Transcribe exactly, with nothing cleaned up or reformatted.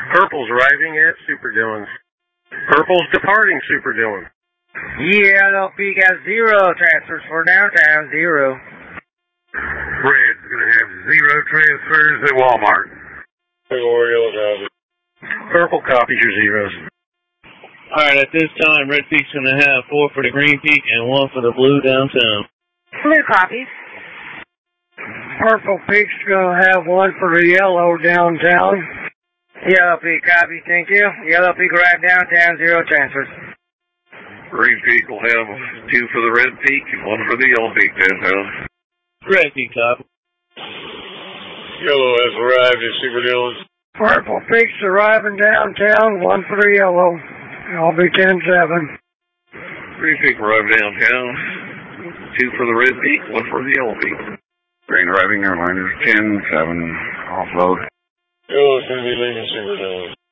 Purple's arriving at Super Dillon. Purple's departing Super Dillon. Yeah, L P got zero transfers for downtown, zero. Red's gonna have zero transfers at Walmart. Purple copies your zeros. Alright, at this time, Red Peak's gonna have four for the Green Peak and one for the Blue downtown. Blue copies. Purple Peak's gonna have one for the Yellow downtown. Yellow Peak copy, thank you. Yellow Peak arrived downtown, zero transfers. Green Peak will have two for the Red Peak and one for the Yellow Peak downtown. Red Peak copy. Yellow has arrived at Super Dillon. Purple Peak's arriving downtown, one for the Yellow. I'll be ten seven. Green Peak arrived downtown. Two for the Red Peak, one for the Yellow Peak. Green arriving airliners ten seven. Offload. Yellow's going to be leaving Super Dillon.